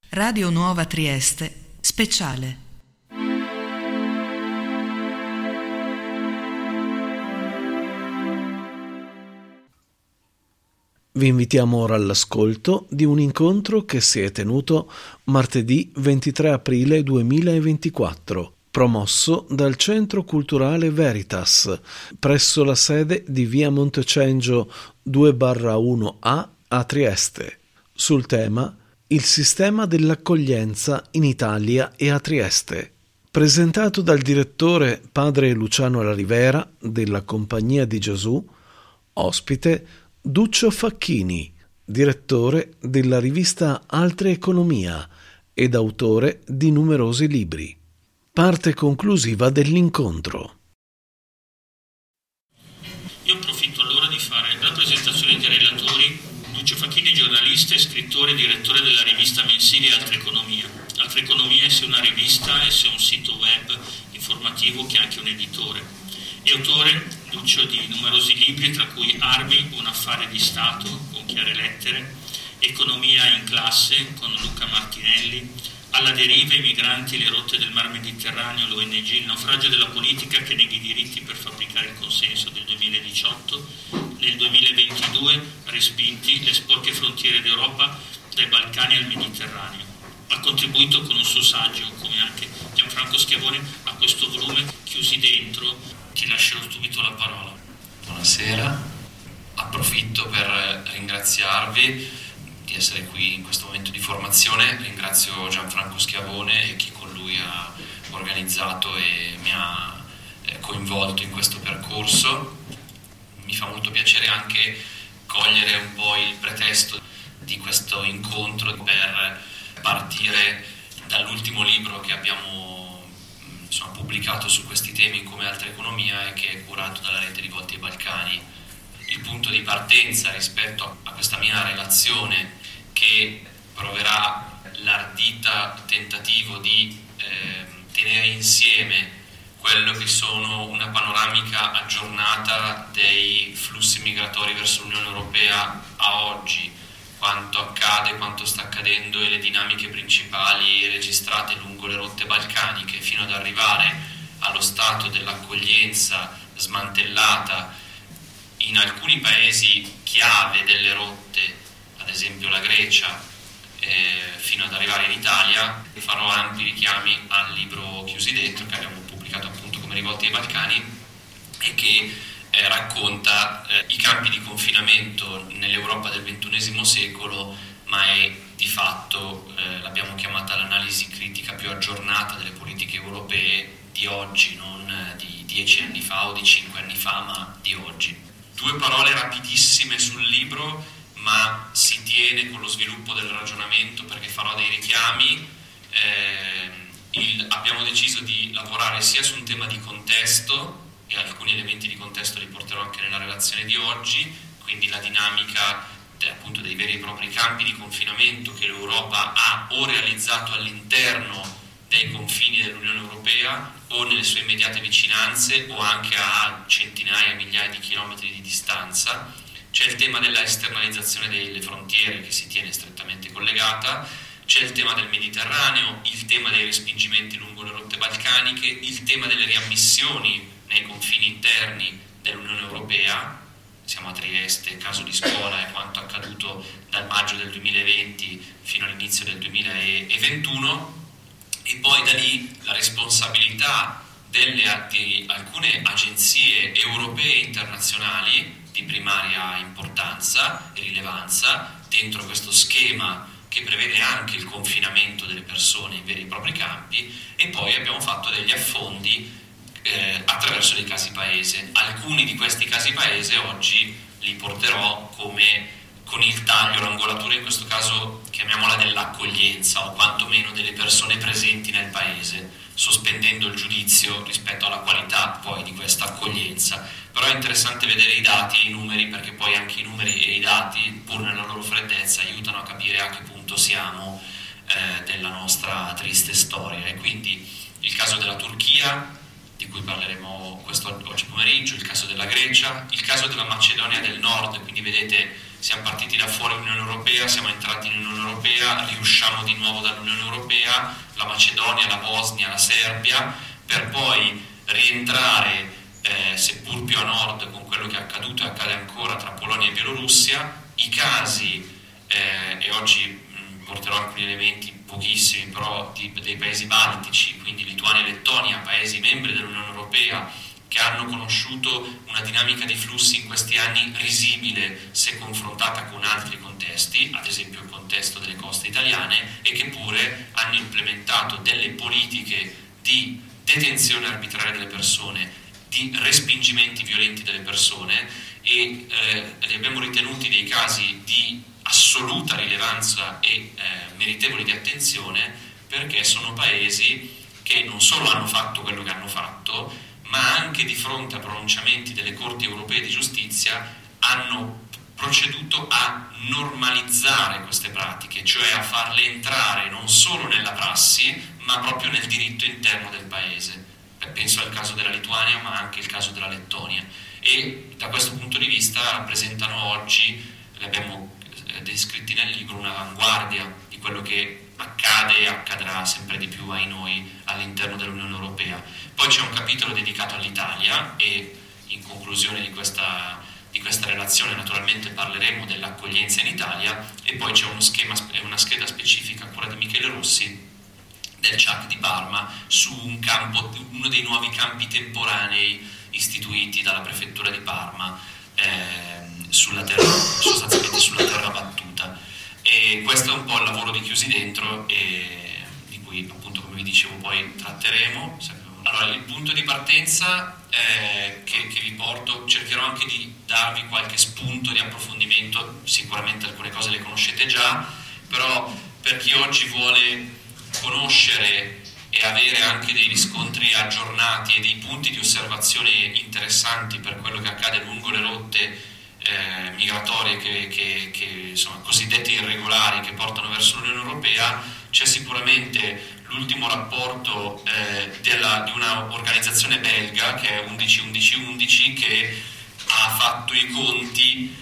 Radio Nuova Trieste, speciale. Vi invitiamo ora all'ascolto di un incontro che si è tenuto martedì 23 aprile 2024, promosso dal Centro Culturale Veritas, presso la sede di via Montecengio 2/1A a Trieste, sul tema Il sistema dell'accoglienza in Italia e a Trieste, presentato dal direttore padre Luciano La Rivera della Compagnia di Gesù, ospite Duccio Facchini, direttore della rivista Altre Economia ed autore di numerosi libri. Parte conclusiva dell'incontro. Io approfitto allora di fare la presentazione dei relatori. Duccio Facchini, giornalista e scrittore e direttore della rivista mensile Altre Economia. Altre Economia è sia una rivista e sia un sito web informativo che anche un editore. È autore, Duccio, di numerosi libri, tra cui Armi, un affare di Stato, con Chiare Lettere, Economia in classe, con Luca Martinelli, Alla deriva, i migranti e le rotte del Mar Mediterraneo, l'ONG, il naufragio della politica che neghi i diritti per fabbricare il consenso del 2018, nel 2022 Respinti, le sporche frontiere d'Europa dai Balcani al Mediterraneo. Ha contribuito con un suo saggio, come anche Gianfranco Schiavone, a questo volume Chiusi dentro. Ti lascio subito la parola. Buonasera, approfitto per ringraziarvi di essere qui in questo momento di formazione. Ringrazio Gianfranco Schiavone e chi con lui ha organizzato e mi ha coinvolto in questo percorso. Mi fa molto piacere anche cogliere un po' il pretesto di questo incontro per partire dall'ultimo libro che abbiamo pubblicato su questi temi come Altre Economia e che è curato dalla rete Rivolti ai Balcani. Il punto di partenza rispetto a questa mia relazione, che proverà l'ardita tentativo di tenere insieme quello che sono una panoramica aggiornata dei flussi migratori verso l'Unione Europea a oggi, quanto accade, quanto sta accadendo e le dinamiche principali registrate lungo le rotte balcaniche, fino ad arrivare allo stato dell'accoglienza smantellata in alcuni paesi chiave delle rotte, ad esempio la Grecia, fino ad arrivare in Italia. Farò ampi richiami al libro Chiusi dentro, che abbiamo pubblicato appunto come Rivolti ai Balcani e che racconta i campi di confinamento nell'Europa del XXI secolo, ma è di fatto, l'abbiamo chiamata l'analisi critica più aggiornata delle politiche europee di oggi, non di 10 anni fa o di 5 anni fa, ma di oggi. Due parole rapidissime sul libro, ma si tiene con lo sviluppo del ragionamento perché farò dei richiami. Abbiamo deciso di lavorare sia su un tema di contesto, e alcuni elementi di contesto li porterò anche nella relazione di oggi, quindi la dinamica appunto dei veri e propri campi di confinamento che l'Europa ha o realizzato all'interno dei confini dell'Unione Europea o nelle sue immediate vicinanze o anche a centinaia, migliaia di chilometri di distanza. C'è il tema della esternalizzazione delle frontiere che si tiene strettamente collegata, c'è il tema del Mediterraneo, il tema dei respingimenti lungo le rotte balcaniche, il tema delle riammissioni nei confini interni dell'Unione Europea. Siamo a Trieste, caso di scuola, e quanto accaduto dal maggio del 2020 fino all'inizio del 2021. E poi da lì la responsabilità di alcune agenzie europee e internazionali di primaria importanza e rilevanza dentro questo schema che prevede anche il confinamento delle persone in veri e propri campi, e poi abbiamo fatto degli affondi attraverso dei casi paese. Alcuni di questi casi paese oggi li porterò come con il taglio, l'angolatura in questo caso chiamiamola dell'accoglienza o quantomeno delle persone presenti nel paese, sospendendo il giudizio rispetto alla qualità poi di questa accoglienza. Però è interessante vedere i dati e i numeri, perché poi anche i numeri e i dati, pur nella loro freddezza, aiutano a capire a che punto siamo della nostra triste storia. E quindi il caso della Turchia, di cui parleremo oggi pomeriggio, il caso della Grecia, il caso della Macedonia del Nord. Quindi vedete, siamo partiti da fuori l'Unione Europea, siamo entrati in Unione Europea, riusciamo di nuovo dall'Unione Europea, la Macedonia, la Bosnia, la Serbia, per poi rientrare seppur più a nord con quello che è accaduto e accade ancora tra Polonia e Bielorussia. I casi, e oggi porterò alcuni elementi, pochissimi però, dei paesi baltici, quindi Lituania e Lettonia, paesi membri dell'Unione Europea, che hanno conosciuto una dinamica di flussi in questi anni risibile se confrontata con altri contesti, ad esempio il contesto delle coste italiane, e che pure hanno implementato delle politiche di detenzione arbitraria delle persone, di respingimenti violenti delle persone, e li abbiamo ritenuti dei casi di assoluta rilevanza e meritevoli di attenzione, perché sono paesi che non solo hanno fatto quello che hanno fatto, ma anche di fronte a pronunciamenti delle Corti Europee di Giustizia hanno proceduto a normalizzare queste pratiche, cioè a farle entrare non solo nella prassi, ma proprio nel diritto interno del paese. Penso al caso della Lituania, ma anche il caso della Lettonia. E da questo punto di vista rappresentano oggi, li abbiamo descritti nel libro, un'avanguardia di quello che accade e accadrà sempre di più ai noi all'interno dell'Unione Europea. Poi c'è un capitolo dedicato all'Italia, e in conclusione di questa relazione naturalmente parleremo dell'accoglienza in Italia, e poi c'è una scheda specifica a cura di Michele Rossi del CHAC di Parma su uno dei nuovi campi temporanei istituiti dalla prefettura di Parma, sostanzialmente sulla terra battuta. E questo è un po' il lavoro di Chiusi Dentro, e di cui appunto, come vi dicevo, poi tratteremo. Allora, il punto di partenza che vi porto, cercherò anche di darvi qualche spunto di approfondimento, sicuramente alcune cose le conoscete già, però per chi oggi vuole conoscere e avere anche dei riscontri aggiornati e dei punti di osservazione interessanti per quello che accade lungo le rotte migratorie che sono cosiddette irregolari, che portano verso l'Unione Europea, c'è sicuramente l'ultimo rapporto di una organizzazione belga che è 11-11-11, che ha fatto i conti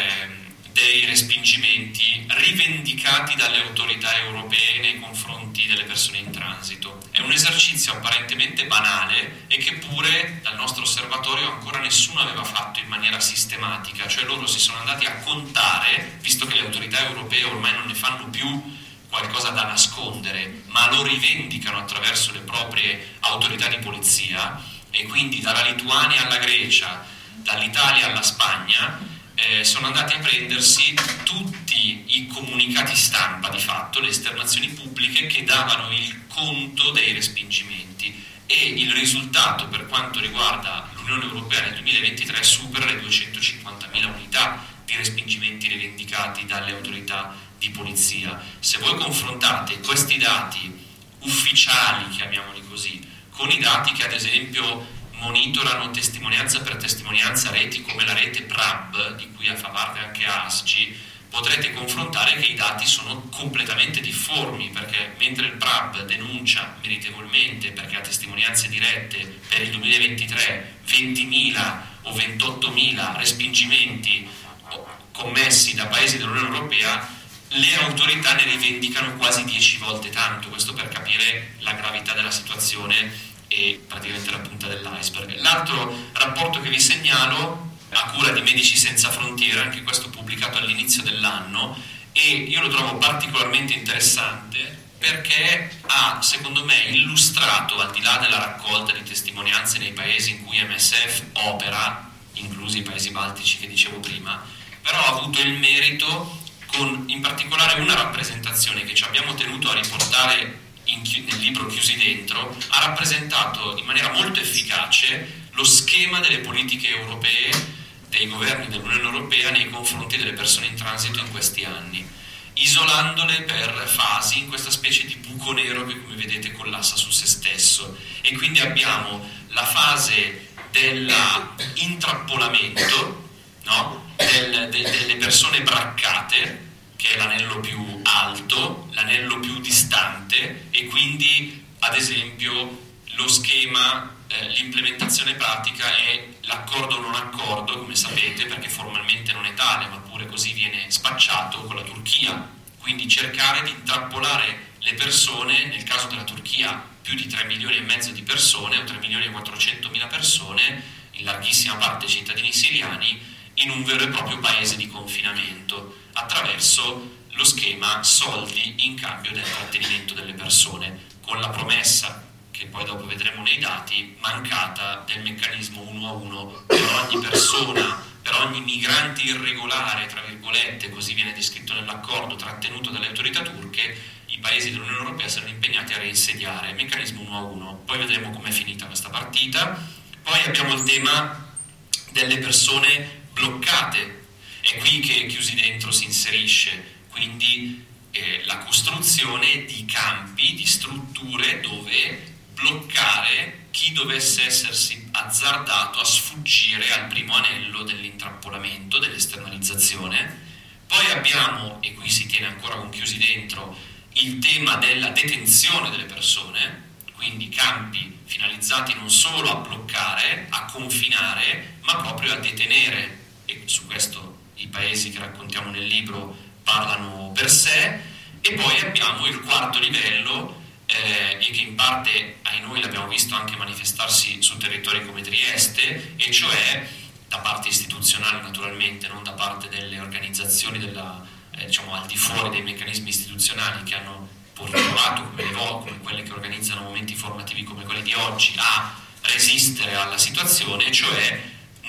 dei respingimenti rivendicati dalle autorità europee nei confronti delle persone in transito. È un esercizio apparentemente banale, e che pure dal nostro osservatorio ancora nessuno aveva fatto in maniera sistematica, cioè loro si sono andati a contare, visto che le autorità europee ormai non ne fanno più qualcosa da nascondere, ma lo rivendicano attraverso le proprie autorità di polizia, e quindi dalla Lituania alla Grecia, dall'Italia alla Spagna, sono andati a prendersi tutti i comunicati stampa, di fatto le esternazioni pubbliche che davano il conto dei respingimenti, e il risultato per quanto riguarda l'Unione Europea nel 2023 supera le 250.000 unità di respingimenti rivendicati dalle autorità di polizia. Se voi confrontate questi dati ufficiali, chiamiamoli così, con i dati che ad esempio monitorano testimonianza per testimonianza reti come la rete PRAB, di cui fa parte anche ASCI, potrete confrontare che i dati sono completamente difformi, perché mentre il PRAB denuncia meritevolmente, perché ha testimonianze dirette, per il 2023 20.000 o 28.000 respingimenti commessi da paesi dell'Unione Europea, le autorità ne rivendicano quasi 10 volte tanto. Questo per capire la gravità della situazione e praticamente la punta dell'iceberg. L'altro rapporto che vi segnalo, a cura di Medici Senza Frontiere, anche questo pubblicato all'inizio dell'anno, e io lo trovo particolarmente interessante perché ha, secondo me, illustrato, al di là della raccolta di testimonianze nei paesi in cui MSF opera, inclusi i paesi baltici che dicevo prima, però ha avuto il merito, con in particolare una rappresentazione che ci abbiamo tenuto a riportare nel libro Chiusi Dentro, ha rappresentato in maniera molto efficace lo schema delle politiche europee, dei governi dell'Unione Europea nei confronti delle persone in transito in questi anni, isolandole per fasi in questa specie di buco nero che, come vedete, collassa su se stesso. E quindi abbiamo la fase dell'intrappolamento, no? Delle persone braccate, che è l'anello più alto, l'anello più distante, e quindi ad esempio lo schema l'implementazione pratica è l'accordo o non accordo, come sapete, perché formalmente non è tale, ma pure così viene spacciato, con la Turchia. Quindi cercare di intrappolare le persone, nel caso della Turchia più di 3 milioni e mezzo di persone, o 3 milioni e 400 mila persone, in larghissima parte cittadini siriani, in un vero e proprio paese di confinamento, attraverso lo schema soldi in cambio del trattenimento delle persone, con la promessa, che poi dopo vedremo nei dati, mancata del meccanismo 1 a 1 per ogni persona, per ogni migrante irregolare, tra virgolette, così viene descritto nell'accordo, trattenuto dalle autorità turche. I paesi dell'Unione Europea saranno impegnati a reinsediare il meccanismo 1 a 1. Poi vedremo com'è finita questa partita. Poi abbiamo il tema delle persone bloccate. È qui che Chiusi Dentro si inserisce, quindi la costruzione di campi, di strutture dove bloccare chi dovesse essersi azzardato a sfuggire al primo anello dell'intrappolamento, dell'esternalizzazione. Poi abbiamo, e qui si tiene ancora con Chiusi Dentro, il tema della detenzione delle persone, quindi campi finalizzati non solo a bloccare, a confinare, ma proprio a detenere, e su questo i paesi che raccontiamo nel libro parlano per sé. E poi abbiamo il quarto livello, e che in parte ai noi l'abbiamo visto anche manifestarsi su territori come Trieste, e cioè da parte istituzionale naturalmente, non da parte delle organizzazioni diciamo al di fuori dei meccanismi istituzionali che hanno provato, come quelle che organizzano momenti formativi come quelli di oggi, a resistere alla situazione, cioè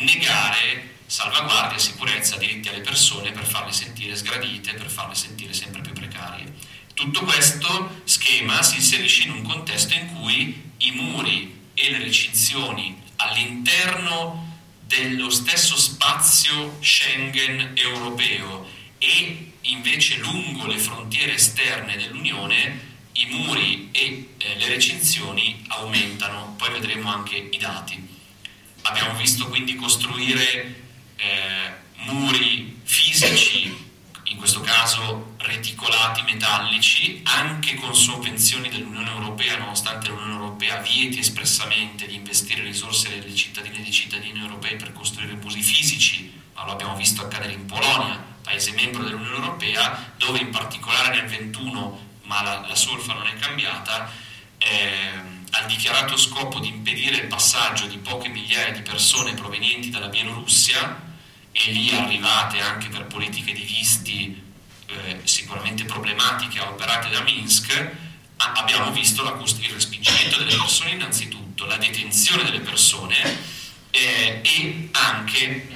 negare salvaguardia, sicurezza, diritti alle persone per farle sentire sgradite, per farle sentire sempre più precarie. Tutto questo schema si inserisce in un contesto in cui i muri e le recinzioni all'interno dello stesso spazio Schengen europeo e invece lungo le frontiere esterne dell'Unione, i muri e le recinzioni aumentano. Poi vedremo anche i dati. Abbiamo visto quindi costruire muri fisici, in questo caso reticolati metallici, anche con sovvenzioni dell'Unione Europea, nonostante l'Unione Europea vieti espressamente di investire risorse delle cittadine e dei cittadini europei per costruire muri fisici, ma lo abbiamo visto accadere in Polonia, paese membro dell'Unione Europea, dove in particolare nel 21, ma la solfa non è cambiata, ha dichiarato scopo di impedire il passaggio di poche migliaia di persone provenienti dalla Bielorussia, e lì arrivate anche per politiche di visti sicuramente problematiche operate da Minsk. Abbiamo visto il respingimento delle persone innanzitutto, la detenzione delle persone e anche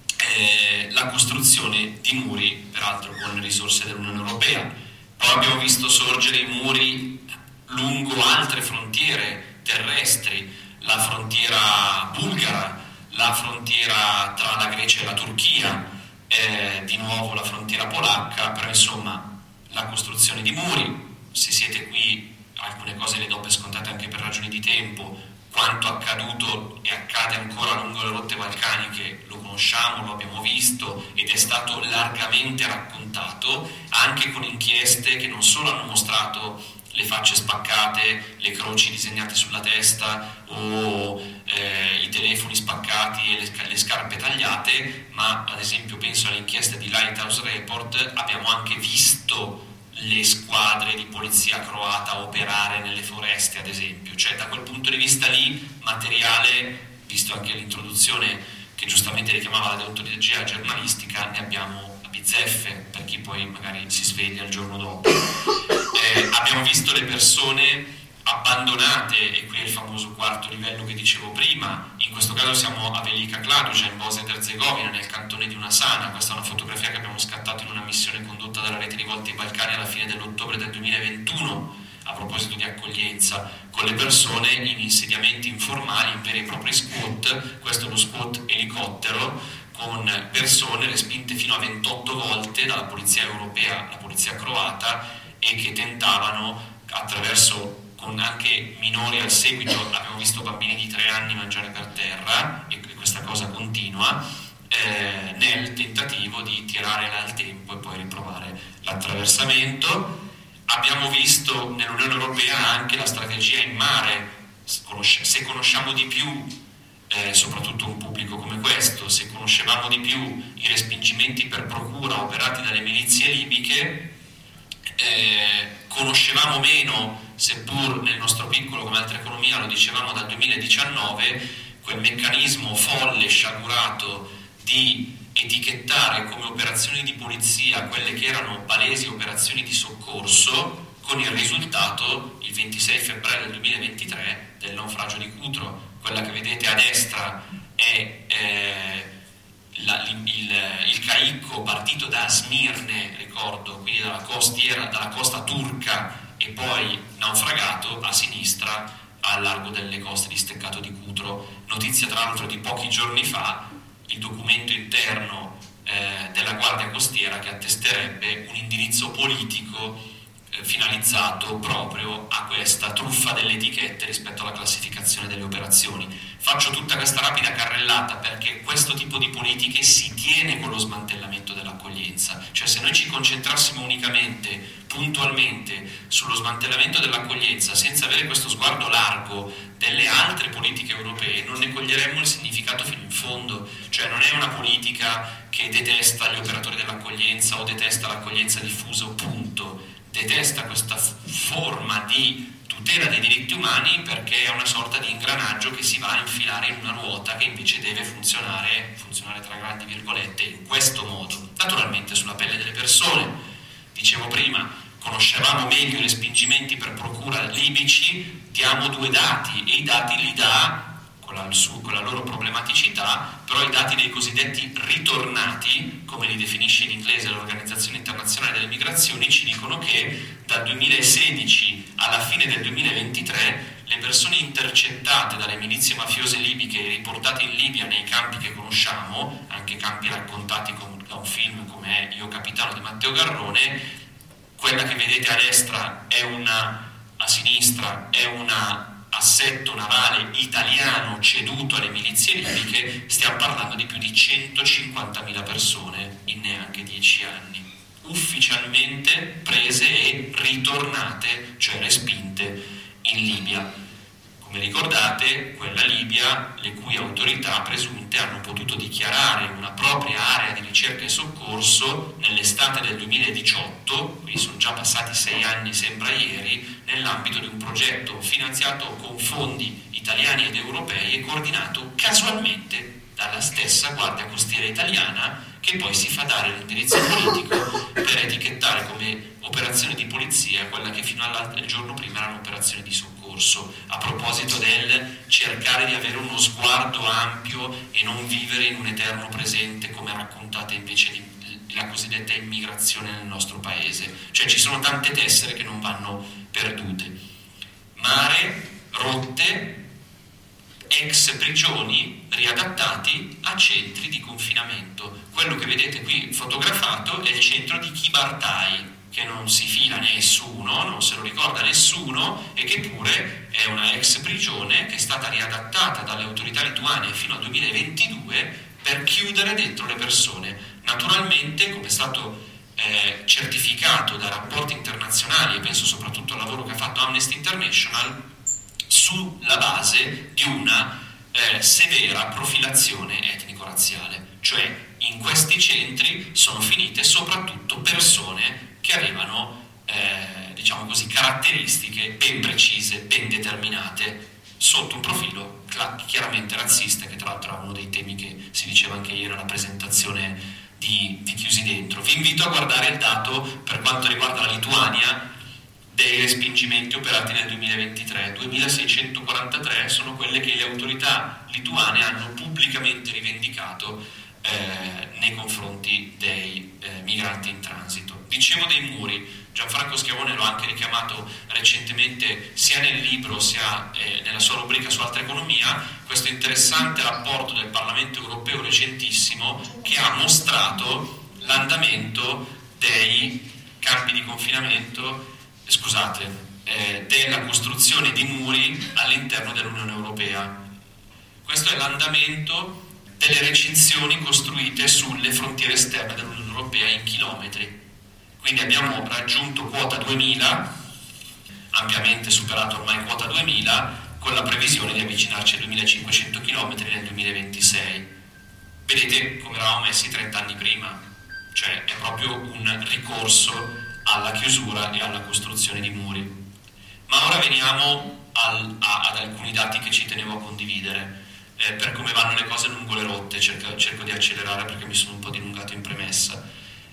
la costruzione di muri, peraltro con risorse dell'Unione Europea. Poi abbiamo visto sorgere i muri lungo altre frontiere terrestri, la frontiera bulgara, la frontiera tra la Grecia e la Turchia, di nuovo la frontiera polacca, però insomma la costruzione di muri. Se siete qui, alcune cose le do per scontate anche per ragioni di tempo. Quanto accaduto e accade ancora lungo le rotte balcaniche lo conosciamo, lo abbiamo visto ed è stato largamente raccontato, anche con inchieste che non solo hanno mostrato le facce spaccate, le croci disegnate sulla testa o i telefoni spaccati e le scarpe tagliate, ma ad esempio penso alle inchieste di Lighthouse Report, abbiamo anche visto le squadre di polizia croata operare nelle foreste, ad esempio. Cioè da quel punto di vista lì materiale, visto anche l'introduzione che giustamente richiamava la deontologia giornalistica, ne abbiamo a bizzeffe per chi poi magari si sveglia il giorno dopo. Abbiamo visto le persone abbandonate, e qui è il famoso quarto livello che dicevo prima. In questo caso siamo a Velika Kladuša, in Bosnia ed Erzegovina, nel cantone di Unasana. Questa è una fotografia che abbiamo scattato in una missione condotta dalla Rete Rivolte ai Balcani alla fine dell'ottobre del 2021, a proposito di accoglienza, con le persone in insediamenti informali, in veri e propri squat. Questo è lo squat elicottero, con persone respinte fino a 28 volte dalla polizia europea, la polizia croata, e che tentavano attraverso, con anche minori al seguito, abbiamo visto bambini di 3 anni mangiare per terra, e questa cosa continua, nel tentativo di tirare al tempo e poi riprovare l'attraversamento. Abbiamo visto nell'Unione Europea anche la strategia in mare, se conosciamo di più soprattutto un pubblico come questo, se conoscevamo di più i respingimenti per procura operati dalle milizie libiche, conoscevamo meno, seppur nel nostro piccolo come altra economia, lo dicevamo dal 2019, quel meccanismo folle, sciagurato di etichettare come operazioni di polizia quelle che erano palesi operazioni di soccorso, con il risultato, il 26 febbraio del 2023, del naufragio di Cutro. Quella che vedete a destra è il caicco partito da Smirne, ricordo, quindi dalla costa turca, e poi naufragato a sinistra al largo delle coste di Steccato di Cutro. Notizia tra l'altro di pochi giorni fa, il documento interno della Guardia Costiera che attesterebbe un indirizzo politico finalizzato proprio a questa truffa delle etichette rispetto alla classificazione delle operazioni. Faccio tutta questa rapida carrellata perché questo tipo di politiche si tiene con lo smantellamento dell'accoglienza. Cioè, se noi ci concentrassimo unicamente, puntualmente, sullo smantellamento dell'accoglienza senza avere questo sguardo largo delle altre politiche europee, non ne coglieremmo il significato fino in fondo. Cioè, non è una politica che detesta gli operatori dell'accoglienza o detesta l'accoglienza diffusa, punto. Detesta questa forma di tutela dei diritti umani perché è una sorta di ingranaggio che si va a infilare in una ruota che invece deve funzionare tra grandi virgolette in questo modo, naturalmente sulla pelle delle persone. Dicevo prima, conoscevamo meglio i respingimenti per procura libici, diamo due dati e i dati li dà con la loro problematicità, però i dati dei cosiddetti ritornati, come li definisce in inglese l'Organizzazione Internazionale delle Migrazioni, ci dicono che dal 2016 alla fine del 2023 le persone intercettate dalle milizie mafiose libiche e riportate in Libia nei campi che conosciamo, anche campi raccontati da un film come Io Capitano di Matteo Garrone, quella che vedete a destra a sinistra è un assetto navale italiano ceduto alle milizie libiche. Stiamo parlando di più di 150.000 persone in neanche 10 anni, ufficialmente prese e ritornate, cioè respinte in Libia. Come ricordate, quella Libia, le cui autorità presunte hanno potuto dichiarare una propria area di ricerca e soccorso nell'estate del 2018, quindi sono già passati 6 anni, sembra ieri, nell'ambito di un progetto finanziato con fondi italiani ed europei e coordinato casualmente dalla stessa Guardia Costiera italiana, che poi si fa dare l'indirizzo politico per etichettare come operazione di polizia quella che fino al giorno prima era un'operazione di soccorso, a proposito del cercare di avere uno sguardo ampio e non vivere in un eterno presente come raccontata invece la cosiddetta immigrazione nel nostro paese. Cioè, ci sono tante tessere che non vanno perdute. Mare, rotte, ex prigioni riadattati a centri di confinamento. Quello che vedete qui fotografato è il centro di Kibartai, che non si fila nessuno, non se lo ricorda nessuno, e che pure è una ex prigione che è stata riadattata dalle autorità lituane fino al 2022 per chiudere dentro le persone. Naturalmente, come è stato certificato da rapporti internazionali, e penso soprattutto al lavoro che ha fatto Amnesty International, sulla base di una severa profilazione etnico-razziale. Cioè, in questi centri sono finite soprattutto persone che avevano, diciamo così, caratteristiche ben precise, ben determinate, sotto un profilo chiaramente razzista, che tra l'altro è uno dei temi che si diceva anche ieri alla presentazione di Chiusi Dentro. Vi invito a guardare il dato per quanto riguarda la Lituania dei respingimenti operati nel 2023. 2643 sono quelle che le autorità lituane hanno pubblicamente rivendicato nei confronti dei migranti in transito. Dicevo dei muri, Gianfranco Schiavone lo ha anche richiamato recentemente sia nel libro sia nella sua rubrica su Altra Economia, questo interessante rapporto del Parlamento europeo recentissimo che ha mostrato l'andamento dei campi di confinamento, della costruzione di muri all'interno dell'Unione Europea. Questo è l'andamento delle recinzioni costruite sulle frontiere esterne dell'Unione Europea in chilometri. Quindi abbiamo raggiunto quota 2000, ampiamente superato ormai quota 2000, con la previsione di avvicinarci ai 2.500 km nel 2026. Vedete come eravamo messi 30 anni prima, cioè è proprio un ricorso alla chiusura e alla costruzione di muri. Ma ora veniamo ad alcuni dati che ci tenevo a condividere. Per come vanno le cose lungo le rotte, cerco di accelerare perché mi sono un po' dilungato in premessa.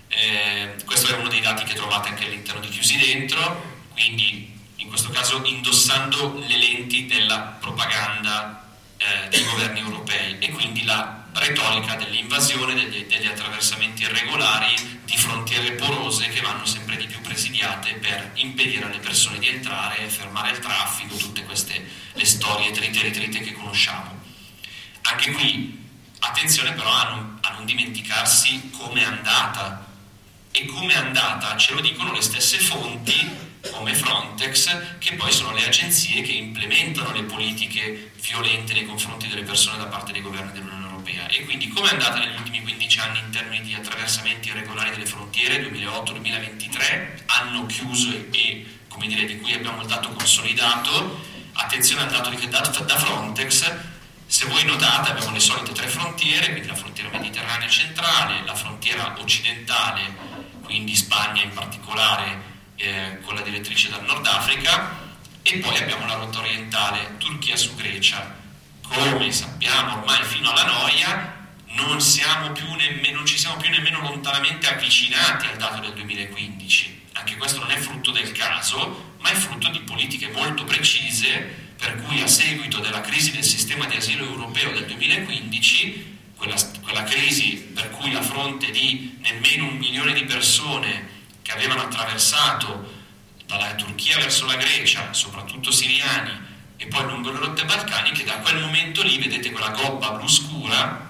Questo è uno dei dati che trovate anche all'interno di Chiusi Dentro, quindi in questo caso indossando le lenti della propaganda dei governi europei, e quindi la retorica dell'invasione, degli attraversamenti irregolari, di frontiere porose che vanno sempre di più presidiate per impedire alle persone di entrare, fermare il traffico, tutte queste le storie trite che conosciamo. Anche qui attenzione però a non dimenticarsi come è andata, e come è andata ce lo dicono le stesse fonti come Frontex, che poi sono le agenzie che implementano le politiche violente nei confronti delle persone da parte dei governi dell'Unione Europea. E quindi come è andata negli ultimi 15 anni in termini di attraversamenti irregolari delle frontiere, 2008-2023, anno chiuso e come dire di cui abbiamo il dato consolidato. Attenzione al dato dato da Frontex. Se voi notate abbiamo le solite 3 frontiere, quindi la frontiera mediterranea centrale, la frontiera occidentale, quindi Spagna in particolare, con la direttrice dal Nord Africa, e poi abbiamo la rotta orientale, Turchia su Grecia. Come sappiamo ormai fino alla noia, non ci siamo più nemmeno lontanamente avvicinati al dato del 2015. Anche questo non è frutto del caso, ma è frutto di politiche molto precise, per cui a seguito della crisi del sistema di asilo europeo del 2015, quella crisi per cui a fronte di nemmeno 1 milione di persone che avevano attraversato dalla Turchia verso la Grecia, soprattutto siriani, e poi lungo le rotte balcaniche, da quel momento lì, vedete quella gobba blu scura,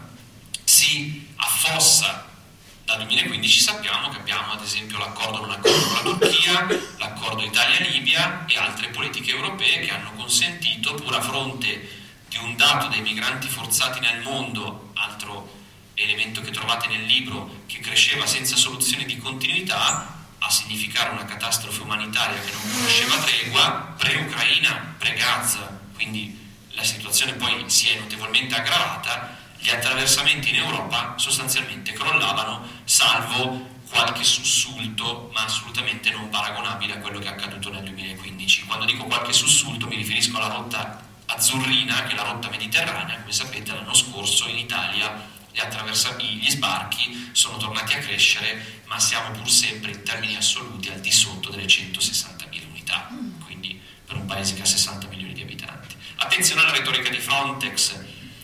si affossa. Dal 2015 sappiamo che abbiamo ad esempio l'accordo con la Turchia, l'accordo Italia-Libia e altre politiche europee che hanno consentito, pur a fronte di un dato dei migranti forzati nel mondo, altro elemento che trovate nel libro, che cresceva senza soluzione di continuità, a significare una catastrofe umanitaria che non conosceva tregua, pre-Ucraina, pre-Gaza, quindi la situazione poi si è notevolmente aggravata. Gli attraversamenti in Europa sostanzialmente crollavano, salvo qualche sussulto, ma assolutamente non paragonabile a quello che è accaduto nel 2015. Quando dico qualche sussulto mi riferisco alla rotta azzurrina, che è la rotta mediterranea. Come sapete l'anno scorso in Italia gli sbarchi sono tornati a crescere, ma siamo pur sempre in termini assoluti al di sotto delle 160.000 unità, quindi per un paese che ha 60 milioni di abitanti. Attenzione alla retorica di Frontex,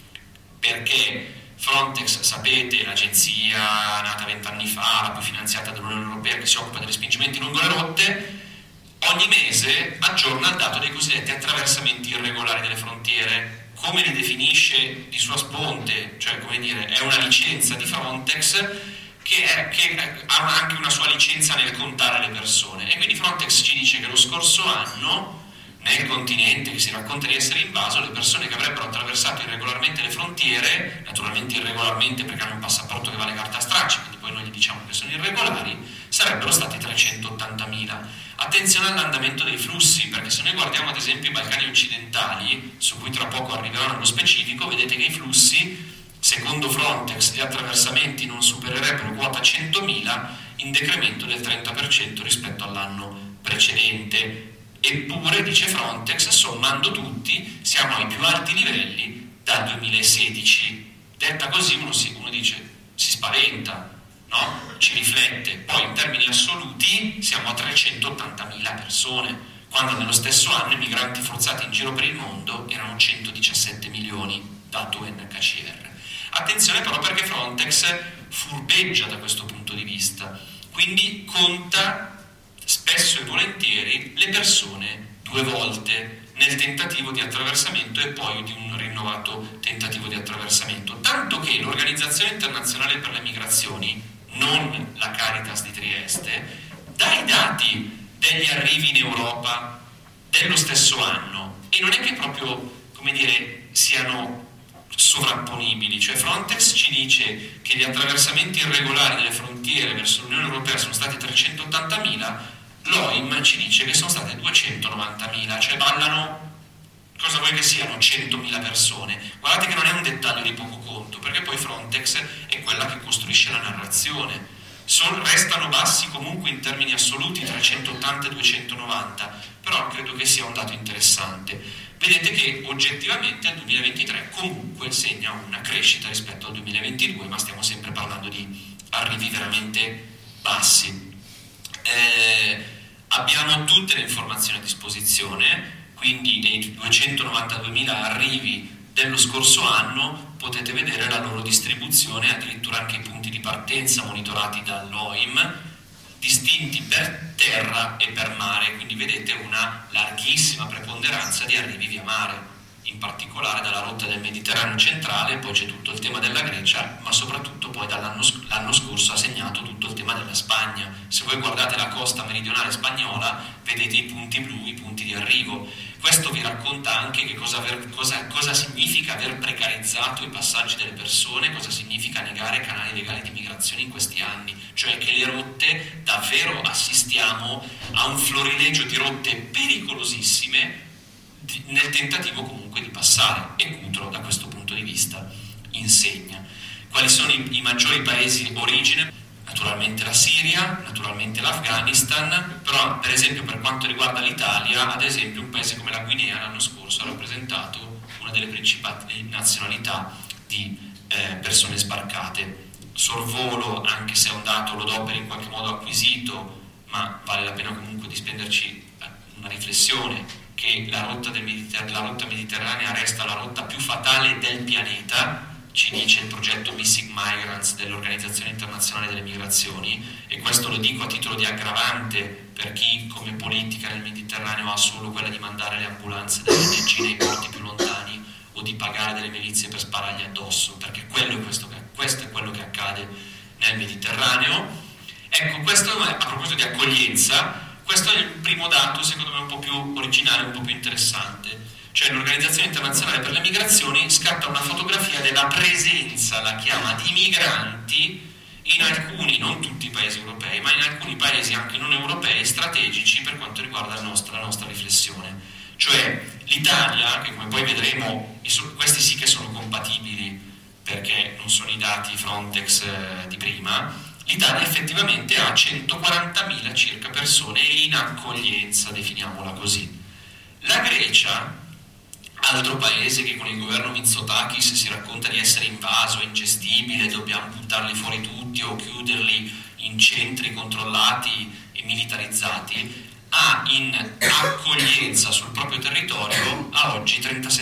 perché Frontex, sapete, è l'agenzia nata 20 anni fa, la più finanziata dall'Unione Europea, che si occupa degli spingimenti lungo le rotte, ogni mese aggiorna il dato dei cosiddetti attraversamenti irregolari delle frontiere. Come li definisce di sua sponte, cioè come dire, è una licenza di Frontex che ha anche una sua licenza nel contare le persone. E quindi Frontex ci dice che lo scorso anno nel continente che si racconta di essere invaso, le persone che avrebbero attraversato irregolarmente le frontiere, naturalmente irregolarmente perché hanno un passaporto che vale carta straccia, quindi poi noi gli diciamo che sono irregolari, sarebbero stati 380.000. Attenzione all'andamento dei flussi, perché se noi guardiamo ad esempio i Balcani occidentali, su cui tra poco arriverò nello specifico, vedete che i flussi, secondo Frontex, gli attraversamenti non supererebbero quota 100.000, in decremento del 30% rispetto all'anno precedente. Eppure, dice Frontex, sommando tutti, siamo ai più alti livelli dal 2016. Detta così uno dice, si spaventa, no? Ci riflette. Poi in termini assoluti siamo a 380.000 persone, quando nello stesso anno i migranti forzati in giro per il mondo erano 117 milioni, dato UNHCR. Attenzione però, perché Frontex furbeggia da questo punto di vista, quindi conta spesso e volentieri le persone 2 volte nel tentativo di attraversamento e poi di un rinnovato tentativo di attraversamento, tanto che l'Organizzazione Internazionale per le Migrazioni, non la Caritas di Trieste, dà i dati degli arrivi in Europa dello stesso anno, e non è che proprio, come dire, siano sovrapponibili. Cioè Frontex ci dice che gli attraversamenti irregolari delle frontiere verso l'Unione Europea sono stati 380.000, l'OIM ci dice che sono state 290.000, cioè ballano cosa vuoi che siano 100.000 persone? Guardate che non è un dettaglio di poco conto, perché poi Frontex è quella che costruisce la narrazione. Restano bassi comunque in termini assoluti, 380 e 290, però credo che sia un dato interessante. Vedete che oggettivamente il 2023 comunque segna una crescita rispetto al 2022, ma stiamo sempre parlando di arrivi veramente bassi. Abbiamo tutte le informazioni a disposizione, quindi nei 292.000 arrivi dello scorso anno potete vedere la loro distribuzione, addirittura anche i punti di partenza monitorati dall'OIM, distinti per terra e per mare, quindi vedete una larghissima preponderanza di arrivi via mare, in particolare dalla rotta del Mediterraneo centrale. Poi c'è tutto il tema della Grecia, ma soprattutto poi l'anno scorso ha segnato tutto il tema della Spagna. Se voi guardate la costa meridionale spagnola vedete i punti blu, i punti di arrivo. Questo vi racconta anche che cosa significa aver precarizzato i passaggi delle persone, cosa significa negare canali legali di migrazione in questi anni, cioè che le rotte, davvero assistiamo a un florilegio di rotte pericolosissime nel tentativo comunque di passare, e Cutro da questo punto di vista insegna. Quali sono i maggiori paesi origine? Naturalmente la Siria, naturalmente l'Afghanistan, però per esempio per quanto riguarda l'Italia, ad esempio un paese come la Guinea l'anno scorso ha rappresentato una delle principali nazionalità di persone sbarcate. Sorvolo, anche se è un dato, lo do per in qualche modo acquisito, ma vale la pena comunque di spenderci una riflessione, che la rotta mediterranea resta la rotta più fatale del pianeta, ci dice il progetto Missing Migrants dell'Organizzazione Internazionale delle Migrazioni, e questo lo dico a titolo di aggravante per chi come politica nel Mediterraneo ha solo quella di mandare le ambulanze delle ONG nei porti più lontani o di pagare delle milizie per sparargli addosso, perché questo è quello che accade nel Mediterraneo. Ecco, questo a proposito di accoglienza, questo è il primo dato secondo me un po' più originale, un po' più interessante. Cioè l'Organizzazione Internazionale per le Migrazioni scatta una fotografia della presenza, la chiama, di migranti in alcuni, non tutti i paesi europei, ma in alcuni paesi anche non europei strategici per quanto riguarda la nostra riflessione. Cioè l'Italia, che come poi vedremo, questi sì che sono compatibili perché non sono i dati Frontex di prima, l'Italia effettivamente ha 140.000 circa persone in accoglienza, definiamola così. La Grecia, altro paese che con il governo Mitsotakis si racconta di essere invaso, ingestibile, dobbiamo buttarli fuori tutti o chiuderli in centri controllati e militarizzati, ha in accoglienza sul proprio territorio a oggi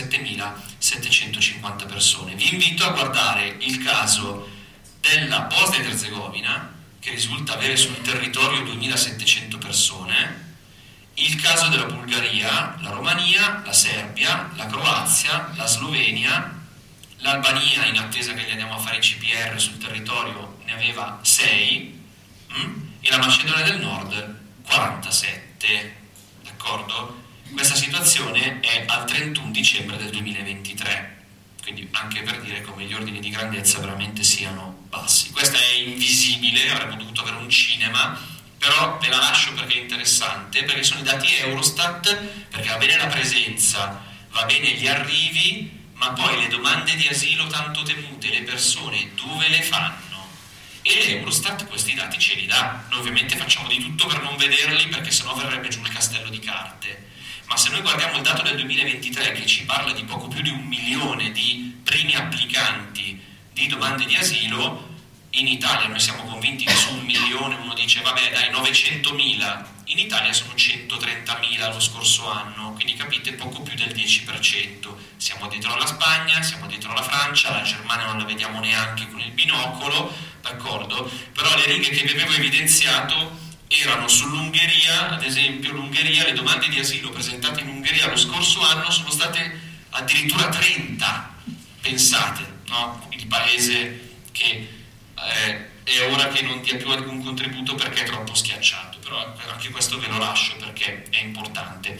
37.750 persone. Vi invito a guardare il caso della Bosnia ed Erzegovina, che risulta avere sul territorio 2.700 persone, il caso della Bulgaria, la Romania, la Serbia, la Croazia, la Slovenia, l'Albania, in attesa che gli andiamo a fare i CPR sul territorio, ne aveva 6, e la Macedonia del Nord 47, d'accordo? Questa situazione è al 31 dicembre del 2023, quindi anche per dire come gli ordini di grandezza veramente siano bassi. Questa è invisibile, avremmo dovuto avere un cinema, però ve la lascio perché è interessante, perché sono i dati Eurostat, perché va bene la presenza, va bene gli arrivi, ma poi le domande di asilo tanto temute, le persone dove le fanno? E l'Eurostat questi dati ce li dà. Noi ovviamente facciamo di tutto per non vederli, perché sennò verrebbe giù il castello di carte. Ma se noi guardiamo il dato del 2023, che ci parla di poco più di 1 milione di primi applicanti di domande di asilo, in Italia noi siamo convinti che su 1 milione uno dice vabbè dai 900.000, in Italia sono 130.000 lo scorso anno, quindi capite poco più del 10%. Siamo dietro alla Spagna, siamo dietro alla Francia, la Germania non la vediamo neanche con il binocolo, d'accordo? Però le righe che vi avevo evidenziato erano sull'Ungheria, ad esempio l'Ungheria, le domande di asilo presentate in Ungheria lo scorso anno sono state addirittura 30, pensate, no? Il paese che è ora che non dia più alcun contributo perché è troppo schiacciato, però anche questo ve lo lascio perché è importante.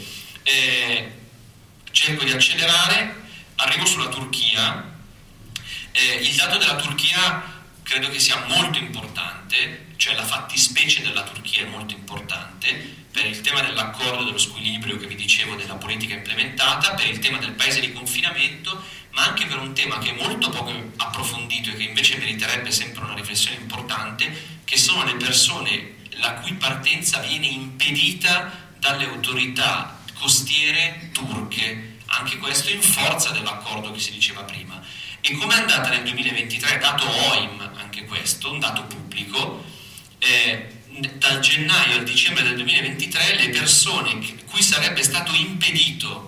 Cerco di accelerare, arrivo sulla Turchia. Il dato della Turchia credo che sia molto importante, cioè la fattispecie della Turchia è molto importante, per il tema dell'accordo, dello squilibrio che vi dicevo, della politica implementata, per il tema del paese di confinamento, ma anche per un tema che è molto poco approfondito e che invece meriterebbe sempre una riflessione importante, che sono le persone la cui partenza viene impedita dalle autorità costiere turche, anche questo in forza dell'accordo che si diceva prima. E come è andata nel 2023, dato OIM, anche questo, un dato pubblico, dal gennaio al dicembre del 2023 le persone cui sarebbe stato impedito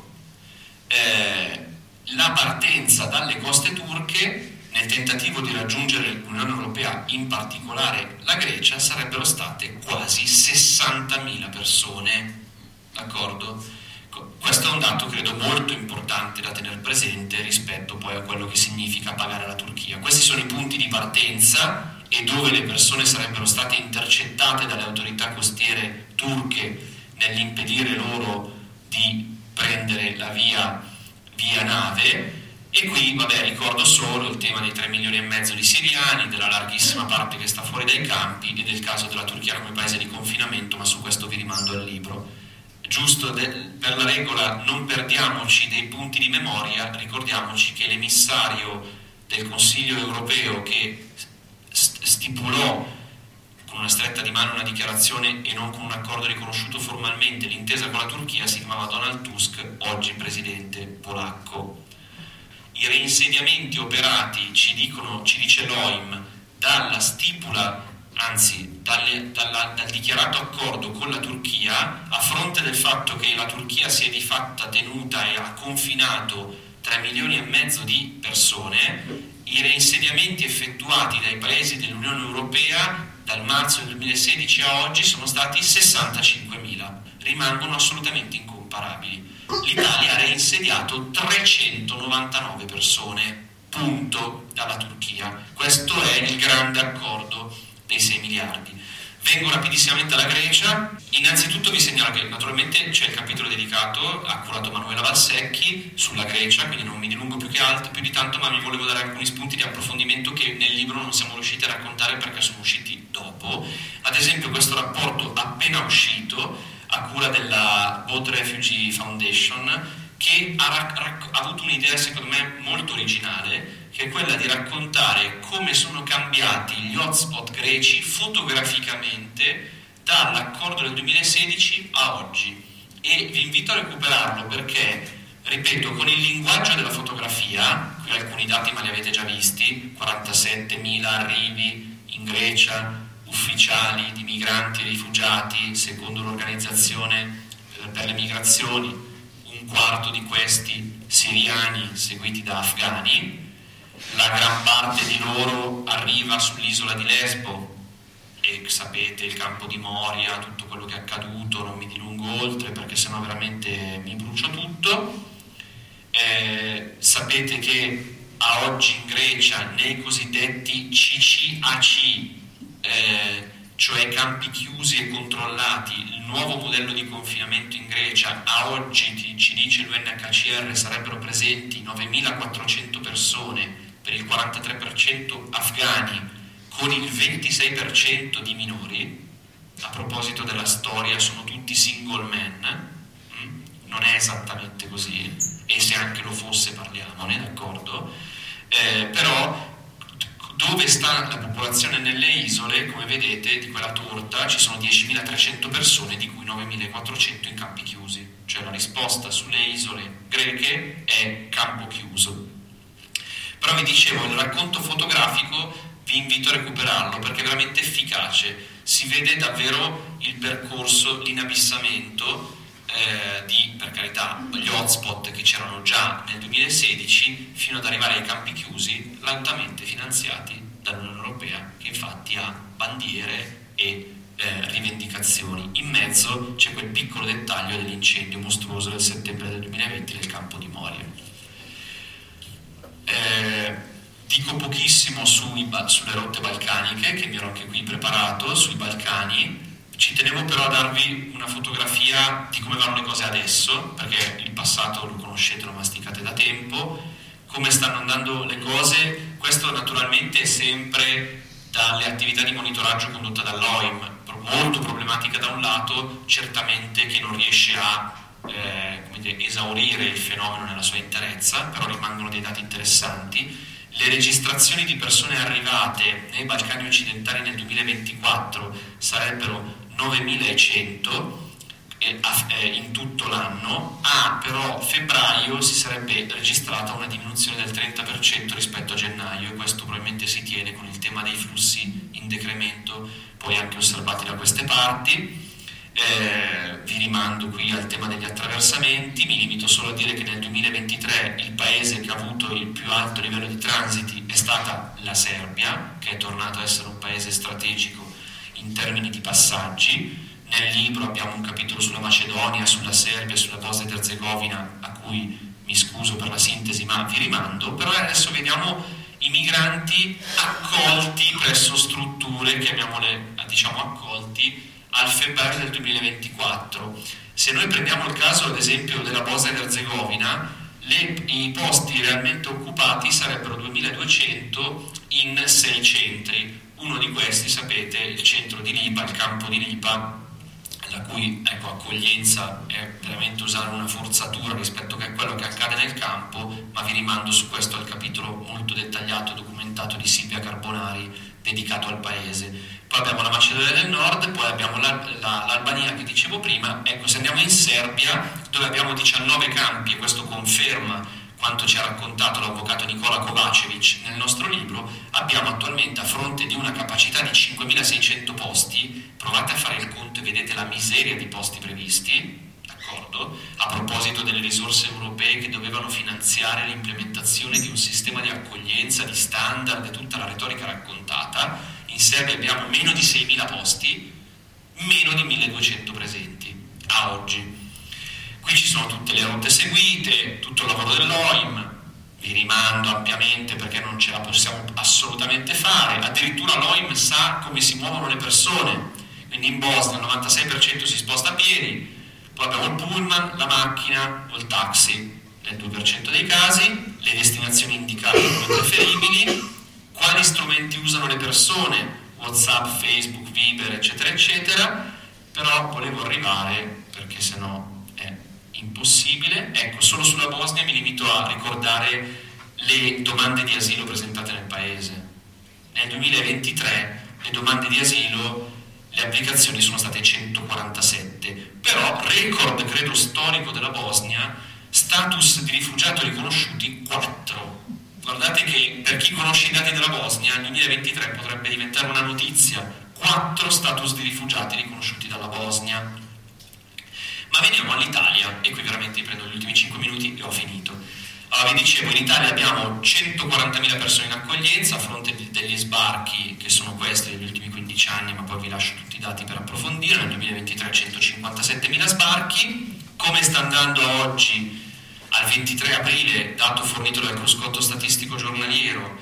la partenza dalle coste turche nel tentativo di raggiungere l'Unione Europea, in particolare la Grecia, sarebbero state quasi 60.000 persone, d'accordo? Questo è un dato credo molto importante da tenere presente rispetto poi a quello che significa pagare la Turchia. Questi sono i punti di partenza e dove le persone sarebbero state intercettate dalle autorità costiere turche nell'impedire loro di prendere la via nave. E qui, ricordo solo il tema dei 3,5 milioni di siriani, della larghissima parte che sta fuori dai campi e del caso della Turchia come paese di confinamento, ma su questo vi rimando al libro. Giusto, per la regola non perdiamoci dei punti di memoria, ricordiamoci che l'emissario del Consiglio europeo che stipulò con una stretta di mano una dichiarazione e non con un accordo riconosciuto formalmente l'intesa con la Turchia si chiamava Donald Tusk, oggi presidente polacco. I reinsediamenti operati, ci dice l'OIM, dalla stipula, anzi dal dichiarato accordo con la Turchia, a fronte del fatto che la Turchia si è di fatto tenuta e ha confinato 3,5 milioni di persone, i reinsediamenti effettuati dai paesi dell'Unione Europea dal marzo del 2016 a oggi sono stati 65.000, rimangono assolutamente incomparabili. L'Italia ha reinsediato 399 persone, punto, dalla Turchia. Questo è il grande accordo dei 6 miliardi. Vengo rapidissimamente alla Grecia. Innanzitutto vi segnalo che naturalmente c'è il capitolo dedicato, ha curato Manuela Valsecchi, sulla Grecia, quindi non mi dilungo più di tanto, ma vi volevo dare alcuni spunti di approfondimento che nel libro non siamo riusciti a raccontare perché sono usciti dopo. Ad esempio questo rapporto appena uscito, a cura della Boat Refugee Foundation, che ha avuto un'idea secondo me molto originale, che è quella di raccontare come sono cambiati gli hotspot greci fotograficamente dall'accordo del 2016 a oggi. E vi invito a recuperarlo perché, ripeto, con il linguaggio della fotografia, qui alcuni dati ma li avete già visti, 47.000 arrivi in Grecia, ufficiali di migranti e rifugiati, secondo l'organizzazione per le migrazioni, un quarto di questi siriani seguiti da afghani. La gran parte di loro arriva sull'isola di Lesbo e sapete il campo di Moria, tutto quello che è accaduto, non mi dilungo oltre perché sennò veramente mi brucio tutto. Sapete che a oggi in Grecia nei cosiddetti CCAC, cioè campi chiusi e controllati, il nuovo modello di confinamento in Grecia, a oggi ci dice l'UNHCR sarebbero presenti 9.400 persone, per il 43% afghani, con il 26% di minori. A proposito della storia, sono tutti single men, non è esattamente così, e se anche lo fosse parliamone, d'accordo? Però dove sta la popolazione nelle isole, come vedete, di quella torta ci sono 10.300 persone, di cui 9.400 in campi chiusi. Cioè la risposta sulle isole greche è campo chiuso. Però vi dicevo, il racconto fotografico vi invito a recuperarlo perché è veramente efficace. Si vede davvero il percorso, l'inabissamento per carità, gli hotspot che c'erano già nel 2016 fino ad arrivare ai campi chiusi, lautamente finanziati dall'Unione Europea, che infatti ha bandiere e rivendicazioni. In mezzo c'è quel piccolo dettaglio dell'incendio mostruoso del settembre del 2020 del campo di Moria. Dico pochissimo sulle rotte balcaniche, che mi ero anche qui preparato, sui Balcani. Ci tenevo però a darvi una fotografia di come vanno le cose adesso, perché il passato lo conoscete, lo masticate da tempo, come stanno andando le cose. Questo naturalmente è sempre dalle attività di monitoraggio condotte dall'OIM, molto problematica da un lato, certamente che non riesce a esaurire il fenomeno nella sua interezza, però rimangono dei dati interessanti. Le registrazioni di persone arrivate nei Balcani occidentali nel 2024 sarebbero 9.100 in tutto l'anno. Però febbraio si sarebbe registrata una diminuzione del 30% rispetto a gennaio, e questo probabilmente si tiene con il tema dei flussi in decremento poi anche osservati da queste parti. Vi rimando qui al tema degli attraversamenti. Mi limito solo a dire che nel 2023 il paese che ha avuto il più alto livello di transiti è stata la Serbia, che è tornato a essere un paese strategico in termini di passaggi. Nel libro abbiamo un capitolo sulla Macedonia, sulla Serbia, sulla Bosnia ed Erzegovina, a cui mi scuso per la sintesi ma vi rimando. Però adesso vediamo i migranti accolti presso strutture, chiamiamole accolti, al febbraio del 2024. Se noi prendiamo il caso ad esempio della Bosnia ed Erzegovina, i posti realmente occupati sarebbero 2.200 in 6 centri. Uno di questi, sapete, il centro di Lipa, il campo di Lipa, la cui accoglienza è veramente usare una forzatura rispetto a quello che accade nel campo, ma vi rimando su questo al capitolo molto dettagliato e documentato di Silvia Carbonari dedicato al paese. Poi abbiamo la Macedonia del Nord, poi abbiamo l'Albania che dicevo prima. Se andiamo in Serbia, dove abbiamo 19 campi, e questo conferma quanto ci ha raccontato l'avvocato Nikola Kovacevic nel nostro libro, abbiamo attualmente, a fronte di una capacità di 5.600 posti, provate a fare il conto e vedete la miseria di posti previsti, d'accordo? A proposito delle risorse europee che dovevano finanziare l'implementazione di un sistema di accoglienza, di standard e tutta la retorica raccontata, in Serbia abbiamo meno di 6.000 posti, meno di 1.200 presenti a oggi. Qui ci sono tutte le rotte seguite, tutto il lavoro dell'OIM, vi rimando ampiamente perché non ce la possiamo assolutamente fare. Addirittura l'OIM sa come si muovono le persone, quindi in Bosnia il 96% si sposta a piedi, poi abbiamo il pullman, la macchina o il taxi nel 2% dei casi, le destinazioni indicate come preferibili, quali strumenti usano le persone, WhatsApp, Facebook, Viber, eccetera, eccetera. Però volevo arrivare, perché sennò impossibile. Solo sulla Bosnia mi limito a ricordare le domande di asilo presentate nel paese. Nel 2023 le domande di asilo, le applicazioni sono state 147, però record credo storico della Bosnia, status di rifugiato riconosciuti 4. Guardate che per chi conosce i dati della Bosnia il 2023 potrebbe diventare una notizia: 4 status di rifugiati riconosciuti dalla Bosnia. Ma veniamo all'Italia, e qui veramente prendo gli ultimi 5 minuti e ho finito. Allora, vi dicevo, in Italia abbiamo 140.000 persone in accoglienza a fronte degli sbarchi, che sono questi degli ultimi 15 anni, ma poi vi lascio tutti i dati per approfondire. Nel 2023 157.000 sbarchi. Come sta andando oggi, al 23 aprile, dato fornito dal cruscotto statistico giornaliero,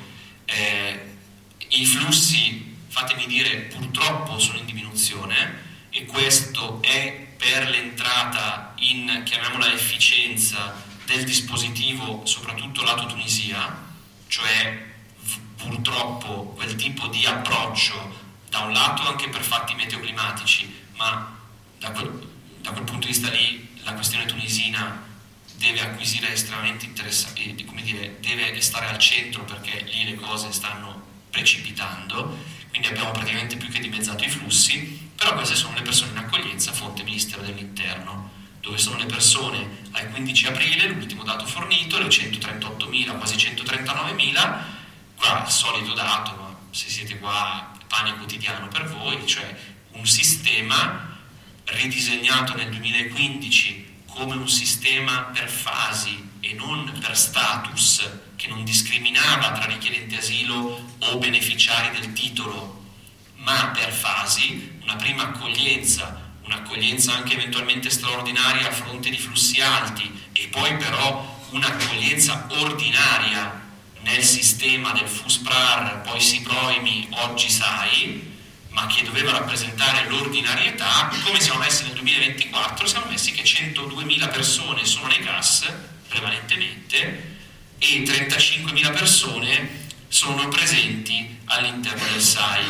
i flussi, fatemi dire, purtroppo sono in diminuzione, e questo è per l'entrata in, chiamiamola, efficienza del dispositivo, soprattutto lato Tunisia, cioè purtroppo quel tipo di approccio, da un lato anche per fatti meteoclimatici, ma da quel punto di vista lì la questione tunisina deve acquisire estremamente interessante, deve stare al centro, perché lì le cose stanno precipitando. Quindi abbiamo praticamente più che dimezzato i flussi. Però queste sono le persone in accoglienza, fonte Ministero dell'Interno. Dove sono le persone al 15 aprile, l'ultimo dato fornito, le 138.000, quasi 139.000, qua il solito dato, ma se siete qua pane quotidiano per voi, cioè un sistema ridisegnato nel 2015 come un sistema per fasi e non per status, che non discriminava tra richiedenti asilo o beneficiari del titolo, ma per fasi, una prima accoglienza, un'accoglienza anche eventualmente straordinaria a fronte di flussi alti, e poi però un'accoglienza ordinaria nel sistema del FUSPRAR, poi SIPROIMI, oggi SAI, ma che doveva rappresentare l'ordinarietà. Come siamo messi nel 2024? Siamo messi che 102.000 persone sono nei CAS prevalentemente, e 35.000 persone sono presenti all'interno del SAI.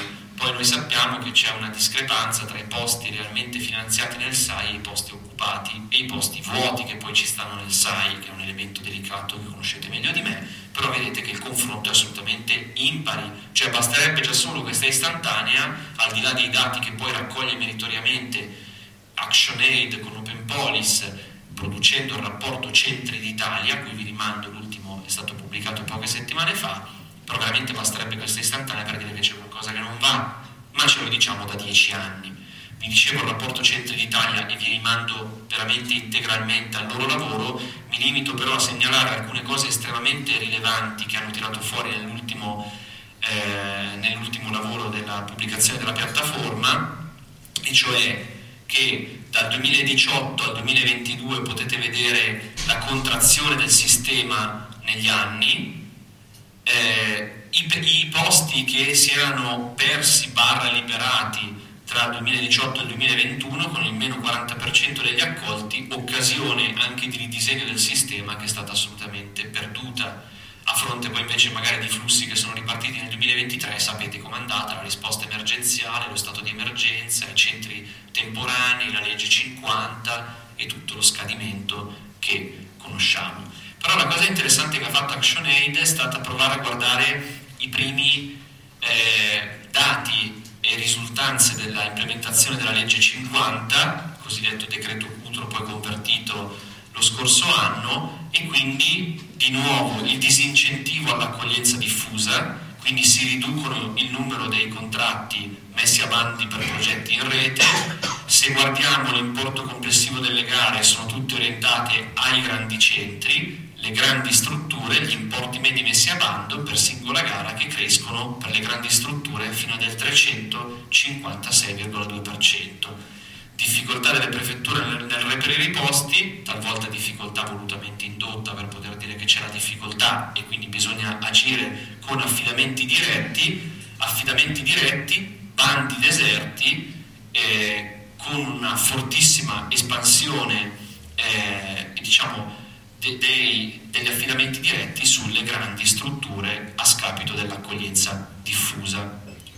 Poi noi sappiamo che c'è una discrepanza tra i posti realmente finanziati nel SAI e i posti occupati e i posti vuoti che poi ci stanno nel SAI, che è un elemento delicato che conoscete meglio di me, però vedete che il confronto è assolutamente impari, cioè basterebbe già solo questa istantanea, al di là dei dati che poi raccoglie meritoriamente ActionAid con OpenPolis, producendo il rapporto Centri d'Italia, a cui vi rimando, l'ultimo è stato pubblicato poche settimane fa, però veramente basterebbe questa istantanea per dire che c'è qualcosa che non va, ma ce lo diciamo da 10 anni. Vi dicevo il rapporto Centri d'Italia e vi rimando veramente integralmente al loro lavoro, mi limito però a segnalare alcune cose estremamente rilevanti che hanno tirato fuori nell'ultimo lavoro della pubblicazione della piattaforma, e cioè che dal 2018 al 2022 potete vedere la contrazione del sistema negli anni, i posti che si erano persi / liberati tra il 2018 e il 2021 con il meno 40% degli accolti, occasione anche di ridisegno del sistema che è stata assolutamente perduta, a fronte poi invece magari di flussi che sono ripartiti nel 2023. Sapete com'è andata la risposta emergenziale, lo stato di emergenza, i centri temporanei, la legge 50 e tutto lo scadimento che conosciamo. Però la cosa interessante che ha fatto ActionAid è stata provare a guardare i primi dati e risultanze della implementazione della legge 50, cosiddetto decreto Cutro, poi convertito lo scorso anno, e quindi di nuovo il disincentivo all'accoglienza diffusa, quindi si riducono il numero dei contratti messi a bandi per progetti in rete. Se guardiamo l'importo complessivo delle gare, sono tutte orientate ai grandi centri, le grandi strutture, gli importi medi messi a bando per singola gara che crescono per le grandi strutture fino a del 356,2%. Difficoltà delle prefetture nel reperire i posti, talvolta difficoltà volutamente indotta per poter dire che c'è la difficoltà e quindi bisogna agire con affidamenti diretti, bandi deserti, con una fortissima espansione degli affidamenti diretti sulle grandi strutture a scapito dell'accoglienza diffusa.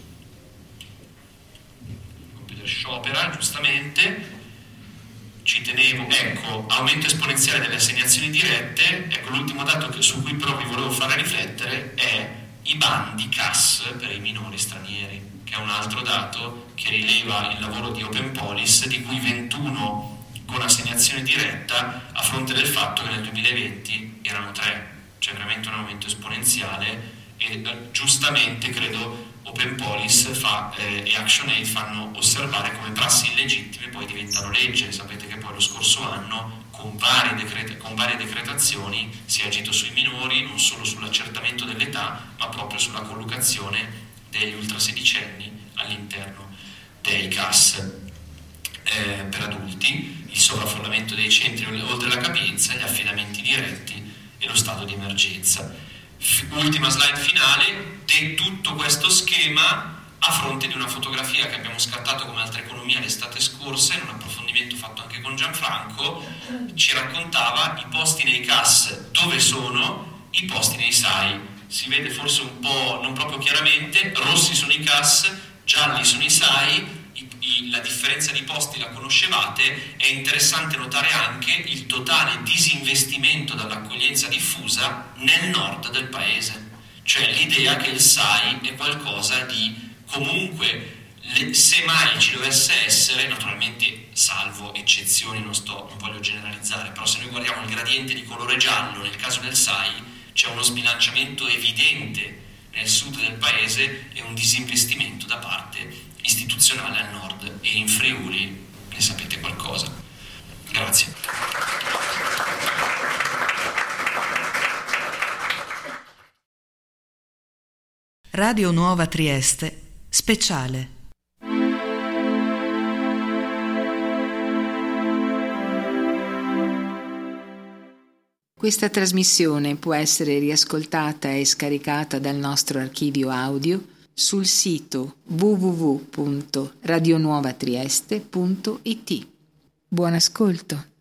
Sciopera, giustamente, ci tenevo, ecco, aumento esponenziale delle assegnazioni dirette. Ecco, l'ultimo dato su cui però vi volevo fare riflettere è i bandi CAS per i minori stranieri, che è un altro dato che rileva il lavoro di OpenPolis, di cui 21 con assegnazione diretta, a fronte del fatto che nel 2020 erano 3, cioè veramente un aumento esponenziale. E giustamente credo OpenPolis e ActionAid fanno osservare come prassi illegittime poi diventano legge. Sapete che poi lo scorso anno con varie decretazioni si è agito sui minori, non solo sull'accertamento dell'età, ma proprio sulla collocazione degli ultrasedicenni all'interno dei CAS per adulti, il sovraffollamento dei centri oltre la capienza, gli affidamenti diretti e lo stato di emergenza. Ultima slide finale, di tutto questo schema a fronte di una fotografia che abbiamo scattato come Altra Economia l'estate scorsa, in un approfondimento fatto anche con Gianfranco, ci raccontava i posti nei CAS, dove sono i posti nei SAI. Si vede forse un po' non proprio chiaramente, rossi sono i CAS, gialli sono i SAI. La differenza di posti la conoscevate. È interessante notare anche il totale disinvestimento dall'accoglienza diffusa nel nord del paese, cioè l'idea che il SAI è qualcosa di comunque, se mai ci dovesse essere, naturalmente salvo eccezioni, non voglio generalizzare, però se noi guardiamo il gradiente di colore giallo nel caso del SAI c'è uno sbilanciamento evidente nel sud del paese e un disinvestimento da parte istituzionale al nord, e in Friuli ne sapete qualcosa. Grazie. Radio Nuova Trieste, speciale. Questa trasmissione può essere riascoltata e scaricata dal nostro archivio audio sul sito www.radionuovatrieste.it. Buon ascolto.